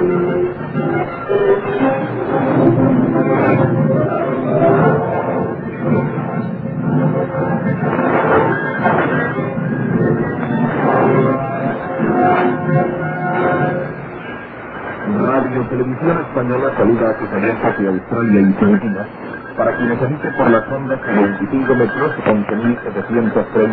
Radio Televisión Española saluda a sus oyentes de Australia y Filipinas, para quienes emite por las ondas de 25 metros, 11.730